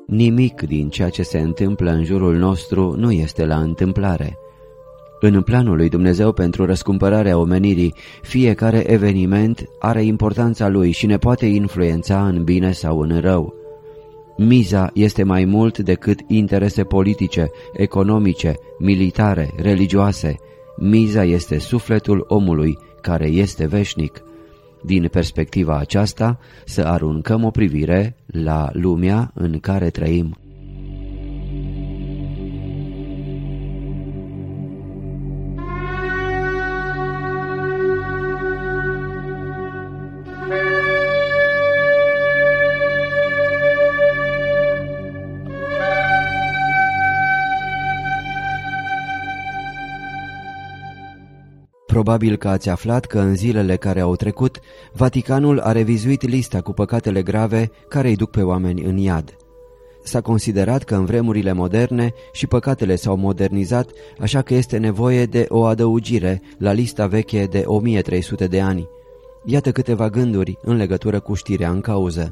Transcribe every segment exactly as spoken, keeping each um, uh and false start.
Nimic din ceea ce se întâmplă în jurul nostru nu este la întâmplare. În planul lui Dumnezeu pentru răscumpărarea omenirii, fiecare eveniment are importanța lui și ne poate influența în bine sau în rău. Miza este mai mult decât interese politice, economice, militare, religioase. Miza este sufletul omului, care este veșnic. Din perspectiva aceasta, să aruncăm o privire la lumea în care trăim. Probabil că ați aflat că în zilele care au trecut, Vaticanul a revizuit lista cu păcatele grave care îi duc pe oameni în iad. S-a considerat că în vremurile moderne și păcatele s-au modernizat, așa că este nevoie de o adăugire la lista veche de o mie trei sute de ani. Iată câteva gânduri în legătură cu știrea în cauză.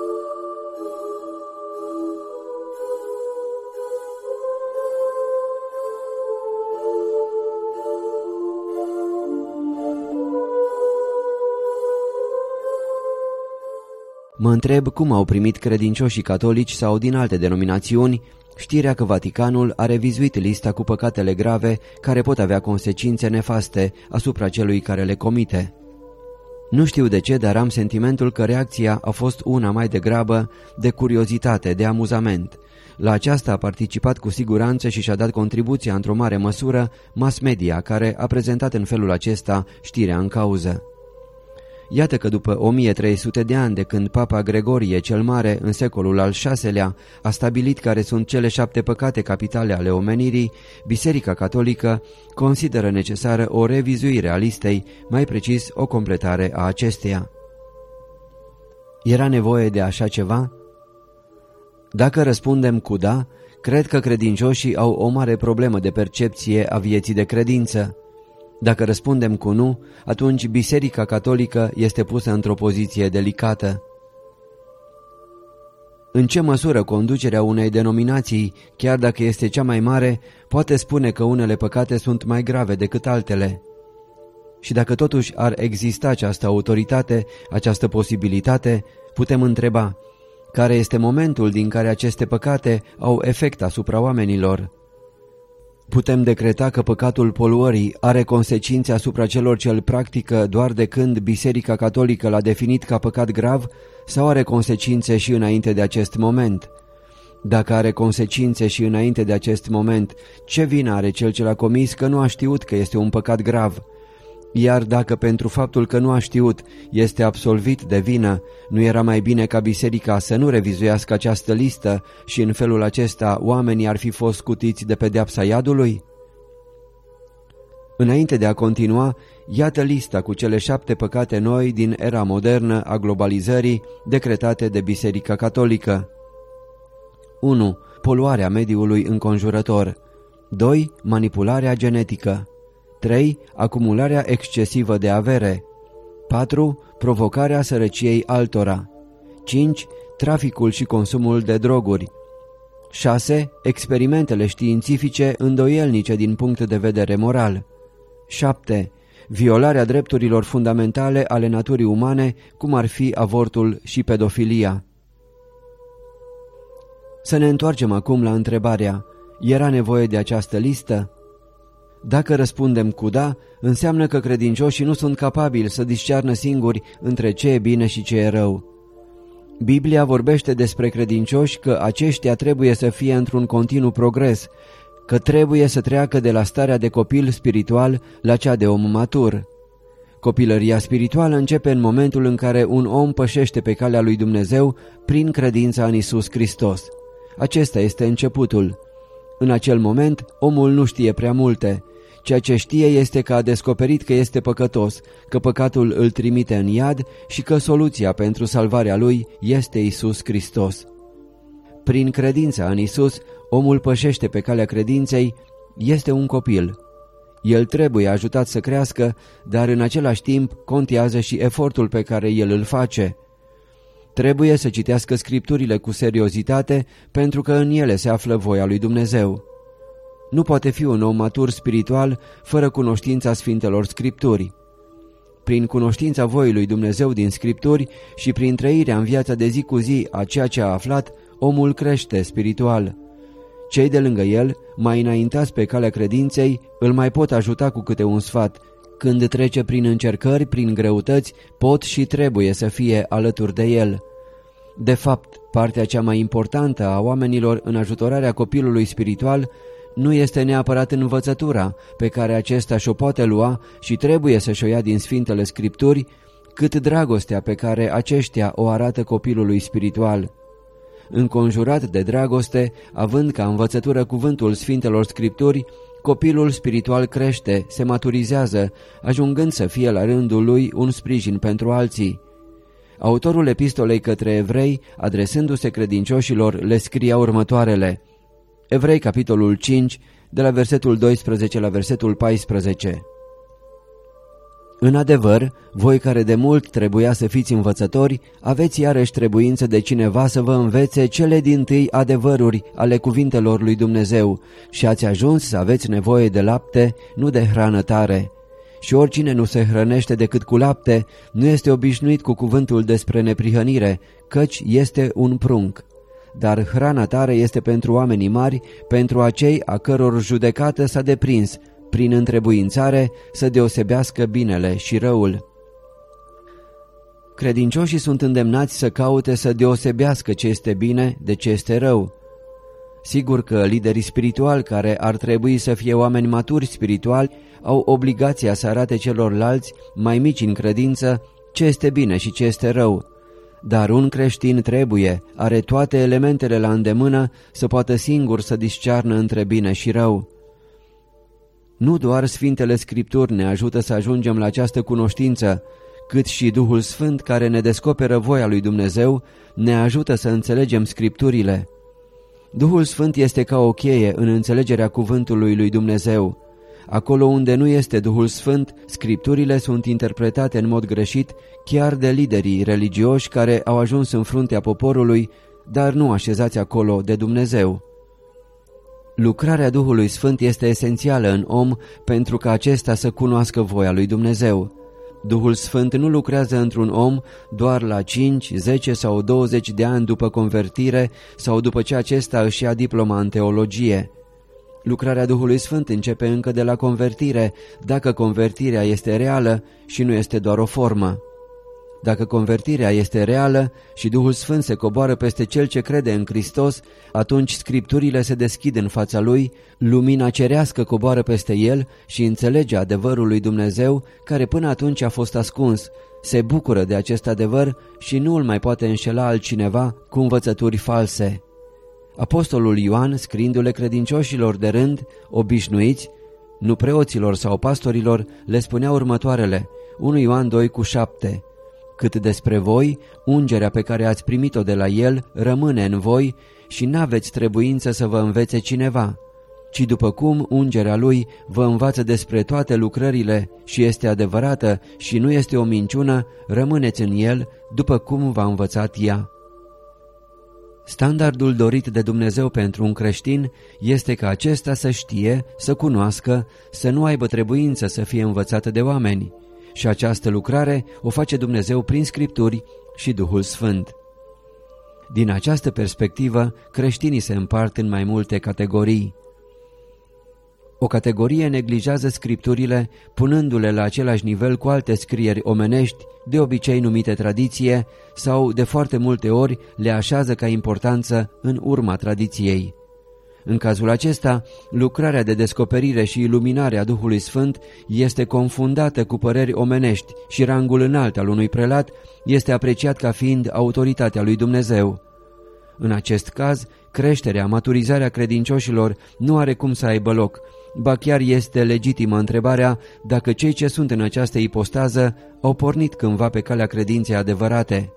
Mă întreb cum au primit credincioșii catolici sau din alte denominațiuni știrea că Vaticanul a revizuit lista cu păcatele grave care pot avea consecințe nefaste asupra celui care le comite. Nu știu de ce, dar am sentimentul că reacția a fost una mai degrabă de curiozitate, de amuzament. La aceasta a participat cu siguranță și și-a dat contribuția într-o mare măsură mass media, care a prezentat în felul acesta știrea în cauză. Iată că după o mie trei sute de ani de când Papa Gregorie cel Mare, în secolul al șaselea, a stabilit care sunt cele șapte păcate capitale ale omenirii, Biserica Catolică consideră necesară o revizuire a listei, mai precis o completare a acesteia. Era nevoie de așa ceva? Dacă răspundem cu da, cred că credincioșii au o mare problemă de percepție a vieții de credință. Dacă răspundem cu nu, atunci Biserica Catolică este pusă într-o poziție delicată. În ce măsură conducerea unei denominații, chiar dacă este cea mai mare, poate spune că unele păcate sunt mai grave decât altele? Și dacă totuși ar exista această autoritate, această posibilitate, putem întreba, care este momentul din care aceste păcate au efect asupra oamenilor? Putem decreta că păcatul poluării are consecințe asupra celor ce îl practică doar de când Biserica Catolică l-a definit ca păcat grav sau are consecințe și înainte de acest moment? Dacă are consecințe și înainte de acest moment, ce vină are cel ce l-a comis că nu a știut că este un păcat grav? Iar dacă pentru faptul că nu a știut este absolvit de vină, nu era mai bine ca biserica să nu revizuiască această listă și în felul acesta oamenii ar fi fost scutiți de pedeapsa iadului? Înainte de a continua, iată lista cu cele șapte păcate noi din era modernă a globalizării decretate de Biserica Catolică. unu. Poluarea mediului înconjurător. doi. Manipularea genetică. trei. Acumularea excesivă de avere. patru. Provocarea sărăciei altora. cinci. Traficul și consumul de droguri. șase. Experimentele științifice îndoielnice din punct de vedere moral. șapte. Violarea drepturilor fundamentale ale naturii umane, cum ar fi avortul și pedofilia. Să ne întoarcem acum la întrebarea, era nevoie de această listă? Dacă răspundem cu da, înseamnă că credincioșii nu sunt capabili să discearnă singuri între ce e bine și ce e rău. Biblia vorbește despre credincioși că aceștia trebuie să fie într-un continuu progres, că trebuie să treacă de la starea de copil spiritual la cea de om matur. Copilăria spirituală începe în momentul în care un om pășește pe calea lui Dumnezeu prin credința în Iisus Hristos. Acesta este începutul. În acel moment, omul nu știe prea multe. Ceea ce știe este că a descoperit că este păcătos, că păcatul îl trimite în iad și că soluția pentru salvarea lui este Iisus Hristos. Prin credința în Iisus, omul pășește pe calea credinței, este un copil. El trebuie ajutat să crească, dar în același timp contează și efortul pe care el îl face. Trebuie să citească scripturile cu seriozitate, pentru că în ele se află voia lui Dumnezeu. Nu poate fi un om matur spiritual fără cunoștința Sfintelor Scripturi. Prin cunoștința voii lui Dumnezeu din Scripturi și prin trăirea în viața de zi cu zi a ceea ce a aflat, omul crește spiritual. Cei de lângă el, mai înaintați pe calea credinței, îl mai pot ajuta cu câte un sfat. Când trece prin încercări, prin greutăți, pot și trebuie să fie alături de el. De fapt, partea cea mai importantă a oamenilor în ajutorarea copilului spiritual nu este neapărat învățătura pe care acesta și-o poate lua și trebuie să-și o ia din Sfintele Scripturi, cât dragostea pe care aceștia o arată copilului spiritual. Înconjurat de dragoste, având ca învățătură cuvântul Sfintelor Scripturi, copilul spiritual crește, se maturizează, ajungând să fie la rândul lui un sprijin pentru alții. Autorul epistolei către evrei, adresându-se credincioșilor, le scria următoarele. Evrei, capitolul cinci, de la versetul doisprezece la versetul paisprezece. În adevăr, voi care de mult trebuia să fiți învățători, aveți iarăși trebuință de cineva să vă învețe cele dintâi adevăruri ale cuvintelor lui Dumnezeu și ați ajuns să aveți nevoie de lapte, nu de hrană tare. Și oricine nu se hrănește decât cu lapte, nu este obișnuit cu cuvântul despre neprihănire, căci este un prunc. Dar hrana tare este pentru oamenii mari, pentru acei a căror judecată s-a deprins, prin întrebuințare să deosebească binele și răul. Credincioșii sunt îndemnați să caute să deosebească ce este bine de ce este rău. Sigur că liderii spirituali, care ar trebui să fie oameni maturi spirituali, au obligația să arate celorlalți, mai mici în credință, ce este bine și ce este rău. Dar un creștin trebuie, are toate elementele la îndemână să poată singur să discearnă între bine și rău. Nu doar Sfintele Scripturi ne ajută să ajungem la această cunoștință, cât și Duhul Sfânt care ne descoperă voia lui Dumnezeu ne ajută să înțelegem Scripturile. Duhul Sfânt este ca o cheie în înțelegerea cuvântului lui Dumnezeu. Acolo unde nu este Duhul Sfânt, Scripturile sunt interpretate în mod greșit chiar de liderii religioși care au ajuns în fruntea poporului, dar nu așezați acolo de Dumnezeu. Lucrarea Duhului Sfânt este esențială în om pentru ca acesta să cunoască voia lui Dumnezeu. Duhul Sfânt nu lucrează într-un om doar la cinci, zece sau douăzeci de ani după convertire sau după ce acesta își ia diploma în teologie. Lucrarea Duhului Sfânt începe încă de la convertire, dacă convertirea este reală și nu este doar o formă. Dacă convertirea este reală și Duhul Sfânt se coboară peste cel ce crede în Hristos, atunci Scripturile se deschid în fața lui, lumina cerească coboară peste el și înțelege adevărul lui Dumnezeu, care până atunci a fost ascuns, se bucură de acest adevăr și nu îl mai poate înșela altcineva cu învățături false. Apostolul Ioan, scriindu-le credincioșilor de rând, obișnuiți, nu preoților sau pastorilor, le spunea următoarele, unu Ioan doi cu șapte. Cât despre voi, ungerea pe care ați primit-o de la el rămâne în voi și n-aveți trebuință să vă învețe cineva, ci după cum ungerea lui vă învață despre toate lucrările și este adevărată și nu este o minciună, rămâneți în el după cum v-a învățat ea. Standardul dorit de Dumnezeu pentru un creștin este ca acesta să știe, să cunoască, să nu aibă trebuință să fie învățat de oameni. Și această lucrare o face Dumnezeu prin Scripturi și Duhul Sfânt. Din această perspectivă, creștinii se împart în mai multe categorii. O categorie neglijează Scripturile, punându-le la același nivel cu alte scrieri omenești, de obicei numite tradiție, sau de foarte multe ori le așează ca importanță în urma tradiției. În cazul acesta, lucrarea de descoperire și iluminare a Duhului Sfânt este confundată cu păreri omenești și rangul înalt al unui prelat este apreciat ca fiind autoritatea lui Dumnezeu. În acest caz, creșterea, maturizarea credincioșilor nu are cum să aibă loc, ba chiar este legitimă întrebarea dacă cei ce sunt în această ipostază au pornit cândva pe calea credinței adevărate.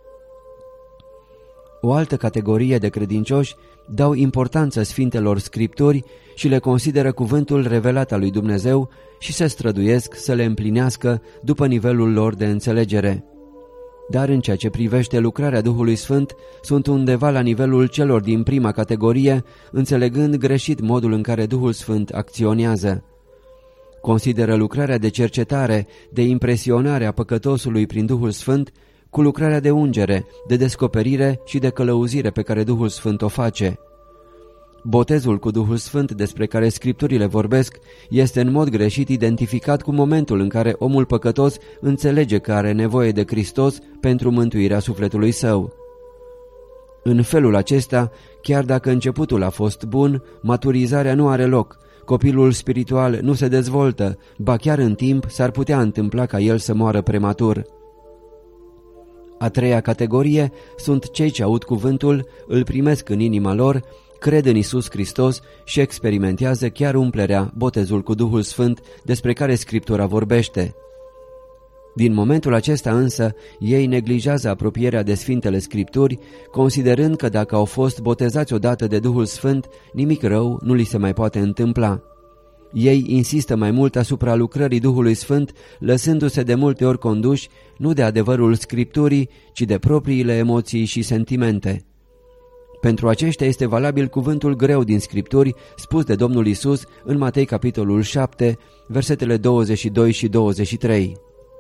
O altă categorie de credincioși dau importanță Sfintelor Scripturi și le consideră cuvântul revelat al lui Dumnezeu și se străduiesc să le împlinească după nivelul lor de înțelegere. dar în ceea ce privește lucrarea Duhului Sfânt, sunt undeva la nivelul celor din prima categorie, înțelegând greșit modul în care Duhul Sfânt acționează. Consideră lucrarea de cercetare, de impresionare a păcătosului prin Duhul Sfânt, cu lucrarea de ungere, de descoperire și de călăuzire pe care Duhul Sfânt o face. Botezul cu Duhul Sfânt despre care Scripturile vorbesc este în mod greșit identificat cu momentul în care omul păcătos înțelege că are nevoie de Hristos pentru mântuirea sufletului său. În felul acesta, chiar dacă începutul a fost bun, maturizarea nu are loc, copilul spiritual nu se dezvoltă, ba chiar în timp s-ar putea întâmpla ca el să moară prematur. A treia categorie sunt cei ce aud cuvântul, îl primesc în inima lor, cred în Iisus Hristos și experimentează chiar umplerea, botezul cu Duhul Sfânt, despre care Scriptura vorbește. Din momentul acesta însă, ei neglijează apropierea de Sfintele Scripturi, considerând că dacă au fost botezați odată de Duhul Sfânt, nimic rău nu li se mai poate întâmpla. Ei insistă mai mult asupra lucrării Duhului Sfânt, lăsându-se de multe ori conduși nu de adevărul Scripturii, ci de propriile emoții și sentimente. Pentru aceștia este valabil cuvântul greu din Scripturi, spus de Domnul Iisus în Matei capitolul șapte, versetele douăzeci și doi și douăzeci și trei.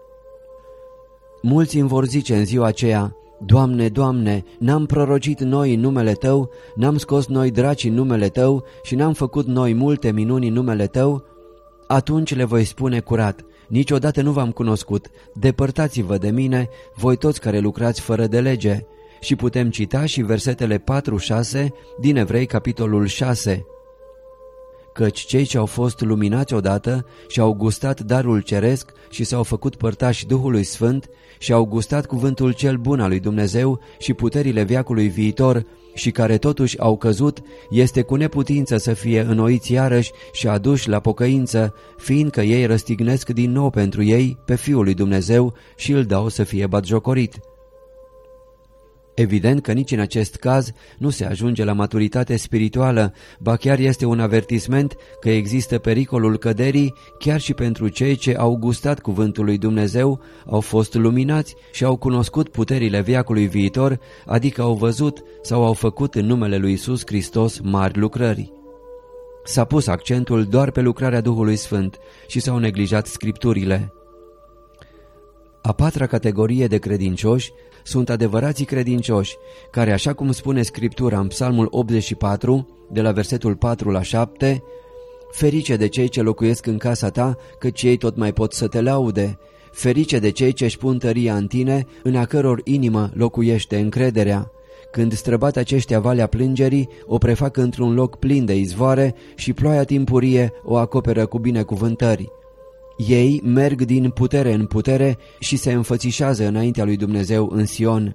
Mulți îmi vor zice în ziua aceea: Doamne, Doamne, n-am prorocit noi în numele Tău, n-am scos noi draci în numele Tău și n-am făcut noi multe minuni în numele Tău? Atunci le voi spune curat: niciodată nu v-am cunoscut, depărtați-vă de mine, voi toți care lucrați fără de lege. Și putem cita și versetele patru șase din Evrei capitolul șase. Căci cei ce au fost luminați odată și au gustat darul ceresc și s-au făcut părtași Duhului Sfânt și au gustat cuvântul cel bun al lui Dumnezeu și puterile veacului viitor și care totuși au căzut, este cu neputință să fie înnoiți iarăși și aduși la pocăință, fiindcă ei răstignesc din nou pentru ei pe Fiul lui Dumnezeu și îl dau să fie batjocorit. Evident că nici în acest caz nu se ajunge la maturitate spirituală, ba chiar este un avertisment că există pericolul căderii chiar și pentru cei ce au gustat cuvântul lui Dumnezeu, au fost luminați și au cunoscut puterile veacului viitor, adică au văzut sau au făcut în numele lui Iisus Hristos mari lucrări. S-a pus accentul doar pe lucrarea Duhului Sfânt și s-au neglijat Scripturile. A patra categorie de credincioși sunt adevărații credincioși, care, așa cum spune Scriptura în Psalmul optzeci și patru, de la versetul patru la șapte, ferice de cei ce locuiesc în casa ta, căci ei tot mai pot să te laude, ferice de cei ce-și pun tăria în tine, în a căror inimă locuiește încrederea. Când străbat aceștia valea plângerii, o prefac într-un loc plin de izvoare și ploaia timpurie o acoperă cu binecuvântări. Ei merg din putere în putere și se înfățișează înaintea lui Dumnezeu în Sion.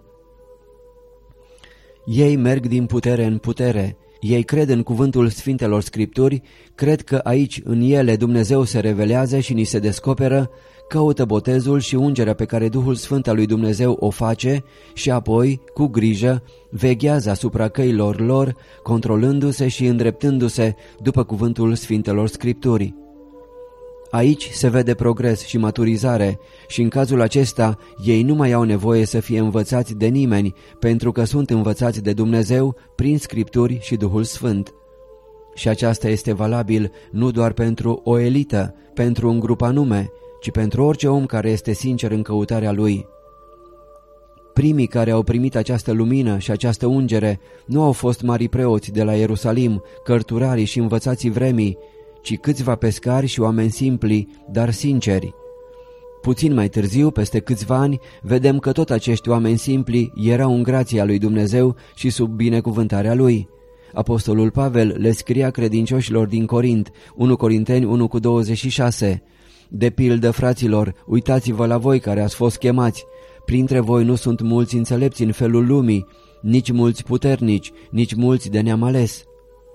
Ei merg din putere în putere. Ei cred în cuvântul Sfintelor Scripturi, cred că aici în ele Dumnezeu se revelează și ni se descoperă, caută botezul și ungerea pe care Duhul Sfânt al lui Dumnezeu o face și apoi, cu grijă, veghează asupra căilor lor, controlându-se și îndreptându-se după cuvântul Sfintelor Scripturii. Aici se vede progres și maturizare și în cazul acesta ei nu mai au nevoie să fie învățați de nimeni, pentru că sunt învățați de Dumnezeu prin Scripturi și Duhul Sfânt. Și aceasta este valabil nu doar pentru o elită, pentru un grup anume, ci pentru orice om care este sincer în căutarea lui. Primii care au primit această lumină și această ungere nu au fost mari preoți de la Ierusalim, cărturarii și învățații vremii, ci câțiva pescari și oameni simpli, dar sinceri. Puțin mai târziu, peste câțiva ani, vedem că tot acești oameni simpli erau în grația lui Dumnezeu și sub binecuvântarea lui. Apostolul Pavel le scria credincioșilor din Corint, unu Corinteni unu cu douăzeci și șase: De pildă, fraților, uitați-vă la voi care ați fost chemați. Printre voi nu sunt mulți înțelepți în felul lumii, nici mulți puternici, nici mulți de neam ales.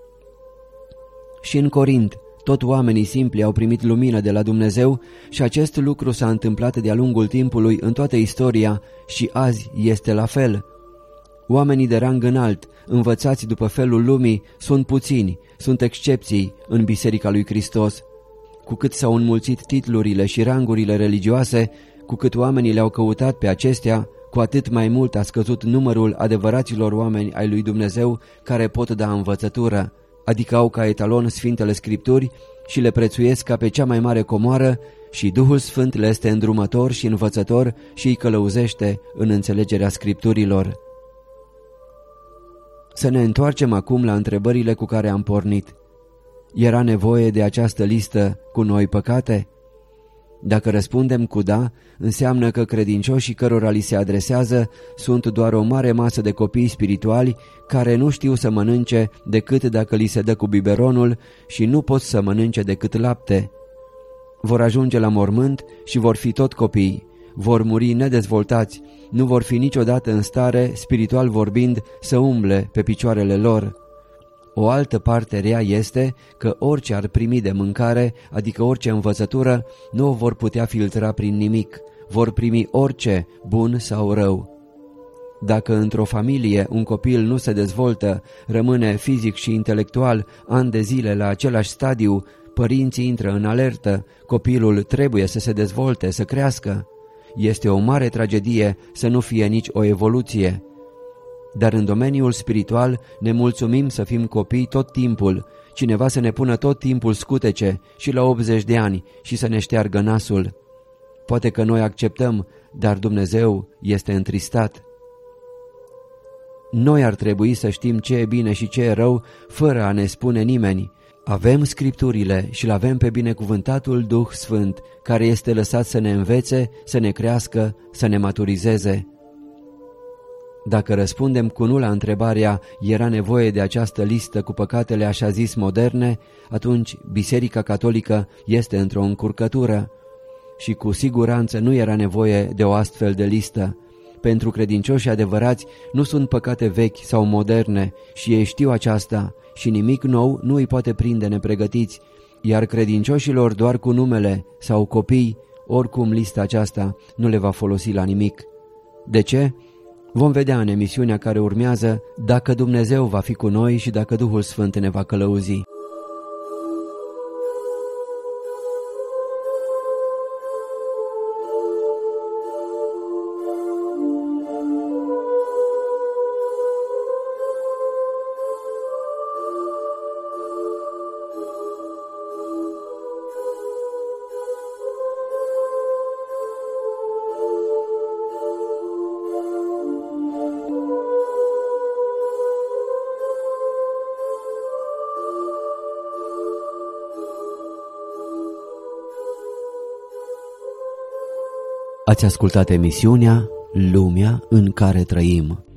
Și în Corint, tot oamenii simpli au primit lumină de la Dumnezeu și acest lucru s-a întâmplat de-a lungul timpului în toată istoria și azi este la fel. Oamenii de rang înalt, învățați după felul lumii, sunt puțini, sunt excepții în Biserica lui Hristos. Cu cât s-au înmulțit titlurile și rangurile religioase, cu cât oamenii le-au căutat pe acestea, cu atât mai mult a scăzut numărul adevăraților oameni ai lui Dumnezeu care pot da învățătură, adică au ca etalon Sfintele Scripturi și le prețuiesc ca pe cea mai mare comoară, și Duhul Sfânt le este îndrumător și învățător și îi călăuzește în înțelegerea Scripturilor. Să ne întoarcem acum la întrebările cu care am pornit. Era nevoie de această listă cu noi păcate? Dacă răspundem cu da, înseamnă că credincioșii cărora li se adresează sunt doar o mare masă de copii spirituali care nu știu să mănânce decât dacă li se dă cu biberonul și nu pot să mănânce decât lapte. Vor ajunge la mormânt și vor fi tot copii, vor muri nedezvoltați, nu vor fi niciodată în stare, spiritual vorbind, să umble pe picioarele lor. O altă parte rea este că orice ar primi de mâncare, adică orice învățătură, nu o vor putea filtra prin nimic, vor primi orice, bun sau rău. Dacă într-o familie un copil nu se dezvoltă, rămâne fizic și intelectual ani de zile la același stadiu, părinții intră în alertă, copilul trebuie să se dezvolte, să crească. Este o mare tragedie să nu fie nici o evoluție. Dar în domeniul spiritual ne mulțumim să fim copii tot timpul, cineva să ne pună tot timpul scutece și la optzeci de ani și să ne șteargă nasul. Poate că noi acceptăm, dar Dumnezeu este întristat. Noi ar trebui să știm ce e bine și ce e rău fără a ne spune nimeni. Avem Scripturile și l-avem pe binecuvântatul Duh Sfânt, care este lăsat să ne învețe, să ne crească, să ne maturizeze. Dacă răspundem cu nu la întrebarea era nevoie de această listă cu păcatele așa zis moderne, atunci Biserica Catolică este într-o încurcătură și cu siguranță nu era nevoie de o astfel de listă. Pentru credincioși adevărați nu sunt păcate vechi sau moderne și ei știu aceasta și nimic nou nu îi poate prinde nepregătiți, iar credincioșilor doar cu numele sau copii, oricum lista aceasta nu le va folosi la nimic. De ce? Vom vedea în emisiunea care urmează dacă Dumnezeu va fi cu noi și dacă Duhul Sfânt ne va călăuzi. Ați ascultat emisiunea Lumea în care trăim.